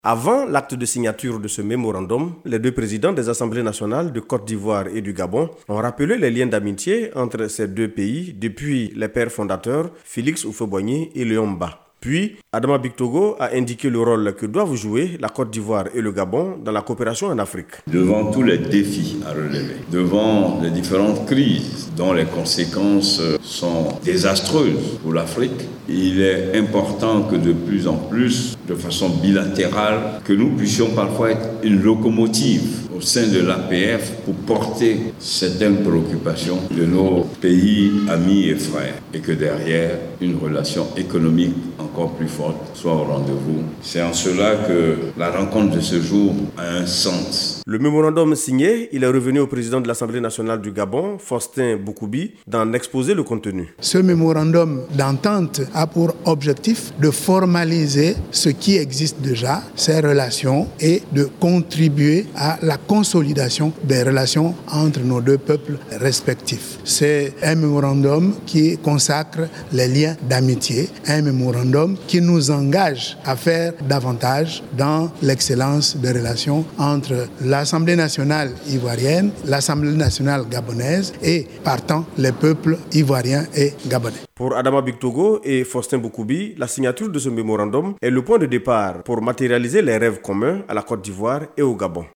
Avant l'acte de signature de ce mémorandum, les deux présidents des assemblées nationales de Côte d'Ivoire et du Gabon ont rappelé les liens d'amitié entre ces deux pays depuis les pères fondateurs Félix Houphouët-Boigny et Léon Mba. Puis, Adama Bictogo a indiqué le rôle que doivent jouer la Côte d'Ivoire et le Gabon dans la coopération en Afrique. Devant tous les défis à relever, devant les différentes crises dont les conséquences sont désastreuses pour l'Afrique, il est important que de plus en plus, de façon bilatérale, que nous puissions parfois être une locomotive au sein de l'APF pour porter certaines préoccupations de nos pays amis et frères et que derrière, une relation économique encore plus forte soit au rendez-vous. C'est en cela que la rencontre de ce jour a un sens. Le mémorandum signé, il est revenu au président de l'Assemblée nationale du Gabon, Faustin Boukoubi, d'en exposer le contenu. Ce mémorandum d'entente a pour objectif de formaliser ce qui existe déjà, ces relations, et de contribuer à la consolidation des relations entre nos deux peuples respectifs. C'est un mémorandum qui consacre les liens d'amitié, un mémorandum qui nous engage à faire davantage dans l'excellence des relations entre l'Assemblée nationale ivoirienne, l'Assemblée nationale gabonaise et, partant, les peuples ivoiriens et gabonais. Pour Adama Bictogo et Faustin Boukoubi, la signature de ce mémorandum est le point de départ pour matérialiser les rêves communs à la Côte d'Ivoire et au Gabon.